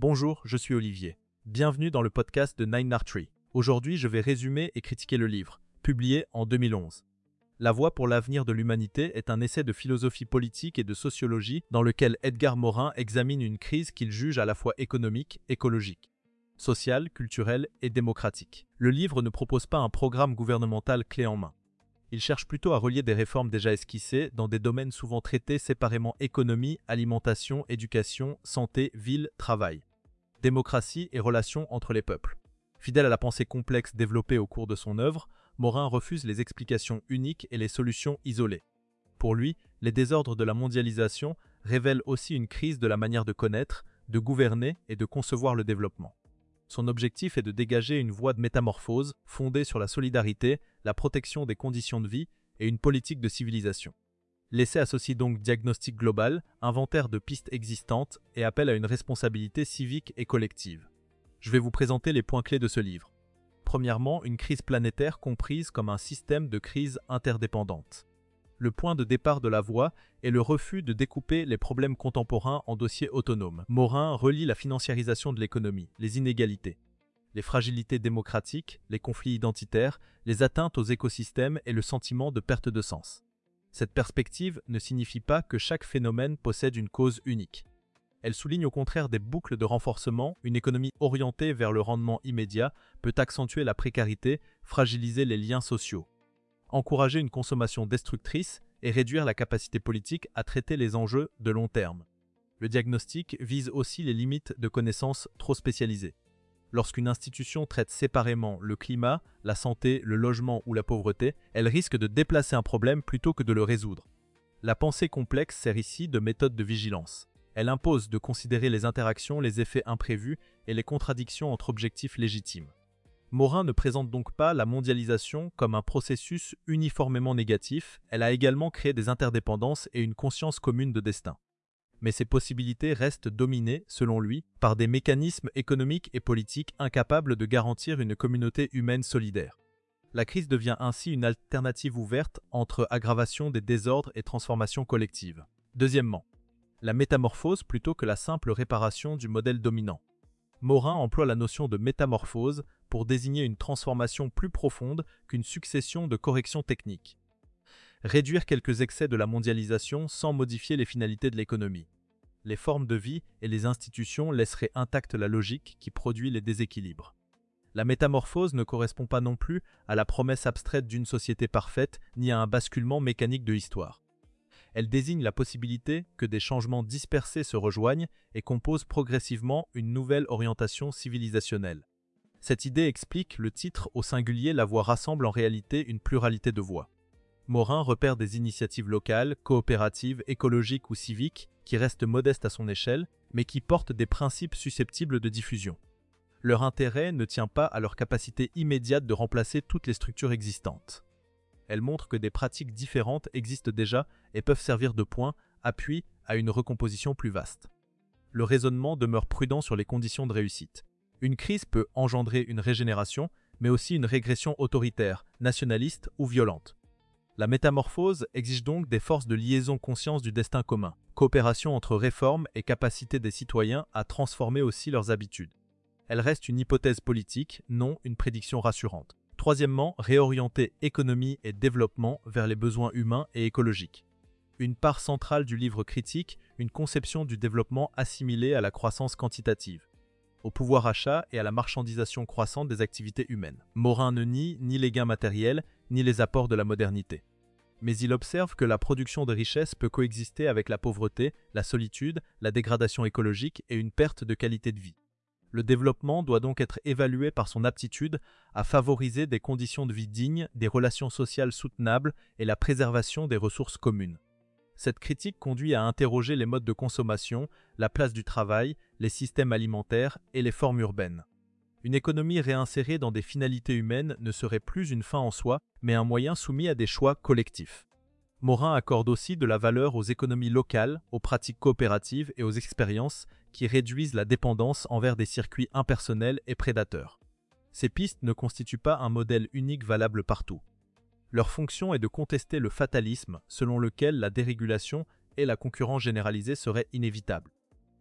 Bonjour, je suis Olivier. Bienvenue dans le podcast de Nine Tree. Aujourd'hui, je vais résumer et critiquer le livre, publié en 2011. La voie pour l'avenir de l'humanité est un essai de philosophie politique et de sociologie dans lequel Edgar Morin examine une crise qu'il juge à la fois économique, écologique, sociale, culturelle et démocratique. Le livre ne propose pas un programme gouvernemental clé en main. Il cherche plutôt à relier des réformes déjà esquissées dans des domaines souvent traités séparément: économie, alimentation, éducation, santé, ville, travail, démocratie et relations entre les peuples. Fidèle à la pensée complexe développée au cours de son œuvre, Morin refuse les explications uniques et les solutions isolées. Pour lui, les désordres de la mondialisation révèlent aussi une crise de la manière de connaître, de gouverner et de concevoir le développement. Son objectif est de dégager une voie de métamorphose fondée sur la solidarité, la protection des conditions de vie et une politique de civilisation. L'essai associe donc diagnostic global, inventaire de pistes existantes et appel à une responsabilité civique et collective. Je vais vous présenter les points clés de ce livre. Premièrement, une crise planétaire comprise comme un système de crises interdépendantes. Le point de départ de la voie est le refus de découper les problèmes contemporains en dossiers autonomes. Morin relie la financiarisation de l'économie, les inégalités, les fragilités démocratiques, les conflits identitaires, les atteintes aux écosystèmes et le sentiment de perte de sens. Cette perspective ne signifie pas que chaque phénomène possède une cause unique. Elle souligne au contraire des boucles de renforcement. Une économie orientée vers le rendement immédiat peut accentuer la précarité, fragiliser les liens sociaux, encourager une consommation destructrice et réduire la capacité politique à traiter les enjeux de long terme. Le diagnostic vise aussi les limites de connaissances trop spécialisées. Lorsqu'une institution traite séparément le climat, la santé, le logement ou la pauvreté, elle risque de déplacer un problème plutôt que de le résoudre. La pensée complexe sert ici de méthode de vigilance. Elle impose de considérer les interactions, les effets imprévus et les contradictions entre objectifs légitimes. Morin ne présente donc pas la mondialisation comme un processus uniformément négatif, elle a également créé des interdépendances et une conscience commune de destin. Mais ces possibilités restent dominées, selon lui, par des mécanismes économiques et politiques incapables de garantir une communauté humaine solidaire. La crise devient ainsi une alternative ouverte entre aggravation des désordres et transformation collective. Deuxièmement, la métamorphose plutôt que la simple réparation du modèle dominant. Morin emploie la notion de métamorphose pour désigner une transformation plus profonde qu'une succession de corrections techniques. Réduire quelques excès de la mondialisation sans modifier les finalités de l'économie. Les formes de vie et les institutions laisseraient intacte la logique qui produit les déséquilibres. La métamorphose ne correspond pas non plus à la promesse abstraite d'une société parfaite ni à un basculement mécanique de l'histoire. Elle désigne la possibilité que des changements dispersés se rejoignent et composent progressivement une nouvelle orientation civilisationnelle. Cette idée explique le titre au singulier. La voie rassemble en réalité une pluralité de voies. Morin repère des initiatives locales, coopératives, écologiques ou civiques qui restent modestes à son échelle, mais qui portent des principes susceptibles de diffusion. Leur intérêt ne tient pas à leur capacité immédiate de remplacer toutes les structures existantes. Elle montre que des pratiques différentes existent déjà et peuvent servir de point, appui à une recomposition plus vaste. Le raisonnement demeure prudent sur les conditions de réussite. Une crise peut engendrer une régénération, mais aussi une régression autoritaire, nationaliste ou violente. La métamorphose exige donc des forces de liaison conscience du destin commun, coopération entre réformes et capacité des citoyens à transformer aussi leurs habitudes. Elle reste une hypothèse politique, non une prédiction rassurante. Troisièmement, réorienter économie et développement vers les besoins humains et écologiques. Une part centrale du livre critique, une conception du développement assimilée à la croissance quantitative, au pouvoir achat et à la marchandisation croissante des activités humaines. Morin ne nie ni les gains matériels, ni les apports de la modernité. Mais il observe que la production de richesses peut coexister avec la pauvreté, la solitude, la dégradation écologique et une perte de qualité de vie. Le développement doit donc être évalué par son aptitude à favoriser des conditions de vie dignes, des relations sociales soutenables et la préservation des ressources communes. Cette critique conduit à interroger les modes de consommation, la place du travail, les systèmes alimentaires et les formes urbaines. Une économie réinsérée dans des finalités humaines ne serait plus une fin en soi, mais un moyen soumis à des choix collectifs. Morin accorde aussi de la valeur aux économies locales, aux pratiques coopératives et aux expériences qui réduisent la dépendance envers des circuits impersonnels et prédateurs. Ces pistes ne constituent pas un modèle unique valable partout. Leur fonction est de contester le fatalisme selon lequel la dérégulation et la concurrence généralisée seraient inévitables.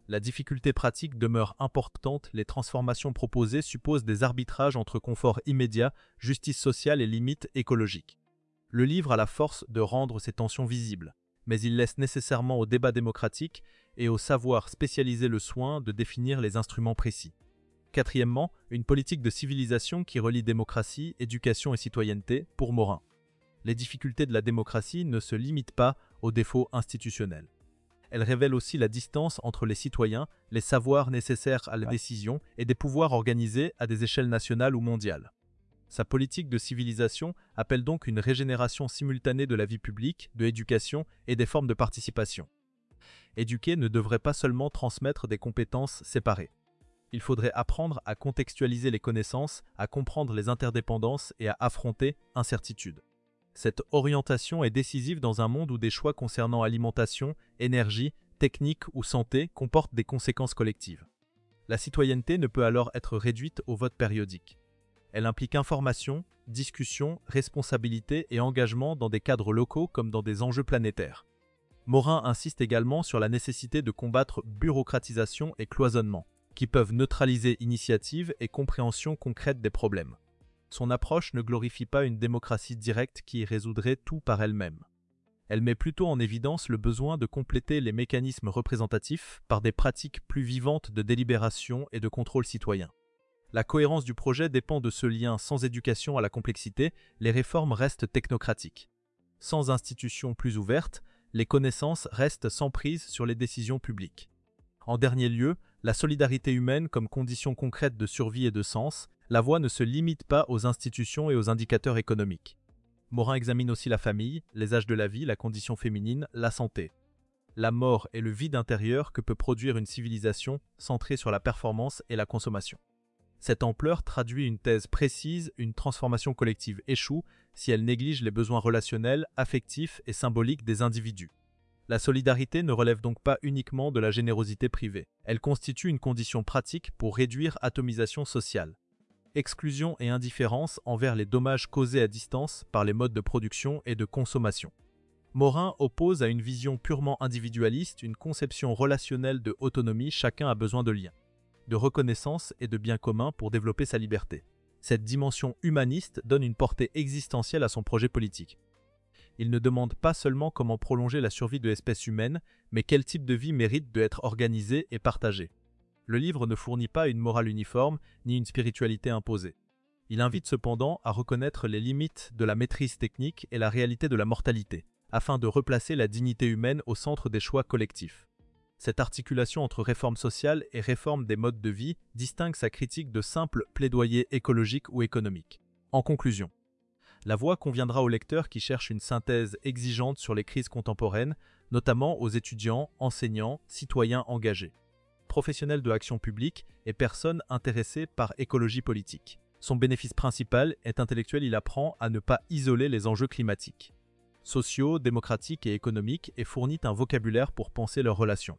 La difficulté pratique demeure importante, les transformations proposées supposent des arbitrages entre confort immédiat, justice sociale et limites écologiques. Le livre a la force de rendre ces tensions visibles, mais il laisse nécessairement au débat démocratique et au savoir spécialisé le soin de définir les instruments précis. Quatrièmement, une politique de civilisation qui relie démocratie, éducation et citoyenneté pour Morin. Les difficultés de la démocratie ne se limitent pas aux défauts institutionnels. Elles révèlent aussi la distance entre les citoyens, les savoirs nécessaires à la décision et des pouvoirs organisés à des échelles nationales ou mondiales. Sa politique de civilisation appelle donc une régénération simultanée de la vie publique, de l'éducation et des formes de participation. Éduquer ne devrait pas seulement transmettre des compétences séparées. Il faudrait apprendre à contextualiser les connaissances, à comprendre les interdépendances et à affronter incertitudes. Cette orientation est décisive dans un monde où des choix concernant alimentation, énergie, technique ou santé comportent des conséquences collectives. La citoyenneté ne peut alors être réduite au vote périodique. Elle implique information, discussion, responsabilité et engagement dans des cadres locaux comme dans des enjeux planétaires. Morin insiste également sur la nécessité de combattre bureaucratisation et cloisonnement, qui peuvent neutraliser initiative et compréhension concrète des problèmes. Son approche ne glorifie pas une démocratie directe qui résoudrait tout par elle-même. Elle met plutôt en évidence le besoin de compléter les mécanismes représentatifs par des pratiques plus vivantes de délibération et de contrôle citoyen. La cohérence du projet dépend de ce lien sans éducation à la complexité, les réformes restent technocratiques. Sans institutions plus ouvertes, les connaissances restent sans prise sur les décisions publiques. En dernier lieu, la solidarité humaine comme condition concrète de survie et de sens, la voie ne se limite pas aux institutions et aux indicateurs économiques. Morin examine aussi la famille, les âges de la vie, la condition féminine, la santé. La mort et le vide intérieur que peut produire une civilisation centrée sur la performance et la consommation. Cette ampleur traduit une thèse précise, une transformation collective échoue si elle néglige les besoins relationnels, affectifs et symboliques des individus. La solidarité ne relève donc pas uniquement de la générosité privée. Elle constitue une condition pratique pour réduire l'atomisation sociale. Exclusion et indifférence envers les dommages causés à distance par les modes de production et de consommation. Morin oppose à une vision purement individualiste une conception relationnelle de autonomie, chacun a besoin de liens, de reconnaissance et de bien commun pour développer sa liberté. Cette dimension humaniste donne une portée existentielle à son projet politique. Il ne demande pas seulement comment prolonger la survie de l'espèce humaine, mais quel type de vie mérite d'être organisé et partagé. Le livre ne fournit pas une morale uniforme ni une spiritualité imposée. Il invite cependant à reconnaître les limites de la maîtrise technique et la réalité de la mortalité, afin de replacer la dignité humaine au centre des choix collectifs. Cette articulation entre réforme sociale et réforme des modes de vie distingue sa critique de simples plaidoyers écologiques ou économiques. En conclusion, la voie conviendra aux lecteurs qui cherchent une synthèse exigeante sur les crises contemporaines, notamment aux étudiants, enseignants, citoyens engagés, professionnels de l'action publique et personnes intéressées par écologie politique. Son bénéfice principal est intellectuel, il apprend à ne pas isoler les enjeux climatiques, sociaux, démocratiques et économiques et fournit un vocabulaire pour penser leurs relations.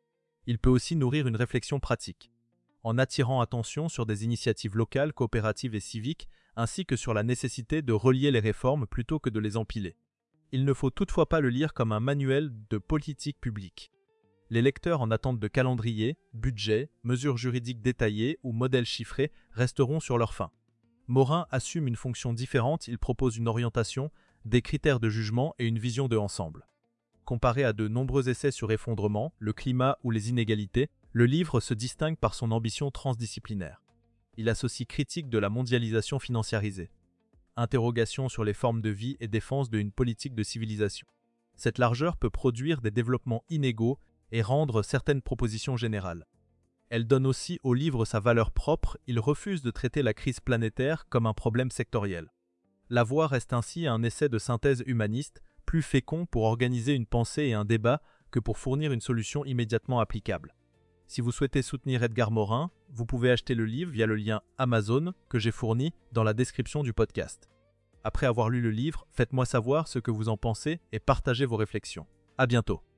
Il peut aussi nourrir une réflexion pratique, en attirant attention sur des initiatives locales, coopératives et civiques, ainsi que sur la nécessité de relier les réformes plutôt que de les empiler. Il ne faut toutefois pas le lire comme un manuel de politique publique. Les lecteurs en attente de calendrier, budget, mesures juridiques détaillées ou modèles chiffrés resteront sur leur faim. Morin assume une fonction différente, il propose une orientation, des critères de jugement et une vision de ensemble. Comparé à de nombreux essais sur effondrement, le climat ou les inégalités, le livre se distingue par son ambition transdisciplinaire. Il associe critique de la mondialisation financiarisée, interrogation sur les formes de vie et défense d'une politique de civilisation. Cette largeur peut produire des développements inégaux et rendre certaines propositions générales. Elle donne aussi au livre sa valeur propre, il refuse de traiter la crise planétaire comme un problème sectoriel. La voie reste ainsi un essai de synthèse humaniste, plus fécond pour organiser une pensée et un débat que pour fournir une solution immédiatement applicable. Si vous souhaitez soutenir Edgar Morin, vous pouvez acheter le livre via le lien Amazon que j'ai fourni dans la description du podcast. Après avoir lu le livre, faites-moi savoir ce que vous en pensez et partagez vos réflexions. À bientôt.